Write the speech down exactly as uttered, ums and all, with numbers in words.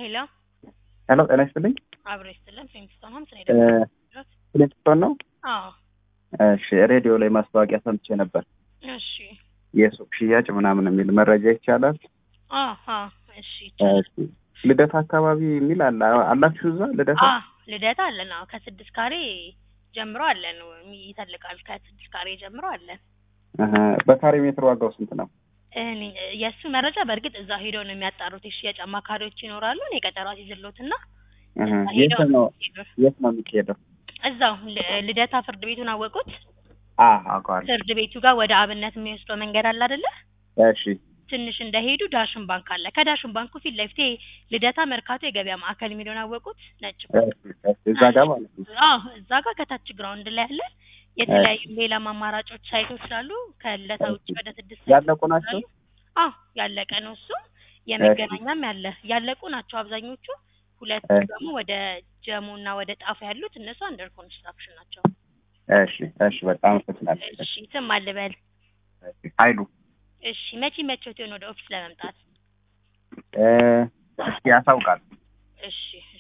ሄሎ ሄሎ ጤና ይስጥልኝ። አብሮ ይስጥልን። ፍሊንስቶን ሆምስ ነው የደወልኩት። ፍሊንስቶን ነው? አዎ። እሺ ሬዲዮ ላይ ማስታወቂያ ሰምቼ ነበር። እሺ። የሱቅ ሽያጭ ምናምን የሚል መረጃ ይቻላል? አሃ እሺ ይቻላል። ልደታ አካባቢ የሚል አለ አላችሁ እዛ ልደታ? አዎ ልደታ አለን። አዎ ከስድስት ካሬ ጀምሮ አለን። ይተልቃል ከስድስት ካሬ ጀምሮ አለን። አሃ በካሬ ሜትር ዋጋው ስንት ነው? እኔ የሱ መረጃ በእርግጥ እዛ ሄደው ነው የሚያጣሩት። የሽያጭ አማካሪዎች ይኖራሉ። እኔ ቀጠሮ ይዘሎትና አሃ የት ነው የት ነው የሚሄደው? እዛው ልደታ ፍርድ ቤቱን አወቁት? አዎ አውቀዋለሁ። ፍርድ ቤቱ ጋር ወደ አብነት የሚወስደው መንገድ አለ አይደለ? እሺ። ትንሽ እንደሄዱ ዳሽን ባንክ አለ። ከዳሽን ባንኩ ፊት ለፊት ልደታ መርካቶ የገበያ ማዕከል የሚለውን አወቁት? ነጭ እዛ ጋር ማለት ነው። አዎ እዛ ጋር ከታች ግራውንድ ላይ አለ። የተለያዩ ሌላም አማራጮች ሳይቶች ስላሉ ከልደታ ውጭ ወደ ስድስት ያለቁ ናቸው? አዎ ያለቀ ነው እሱ። የመገናኛም ያለ ያለቁ ናቸው አብዛኞቹ። ሁለቱ ደግሞ ወደ ጀሙና ወደ ጣፉ ያሉት እነሱ አንደር ኮንስትራክሽን ናቸው። እሺ እሺ በጣም ፈትናለሁ። እሺ ስም አልበል። ኃይሉ። እሺ መቼ መቼው ወደ ኦፊስ ለመምጣት? እ እስኪ ያሳውቃል። እሺ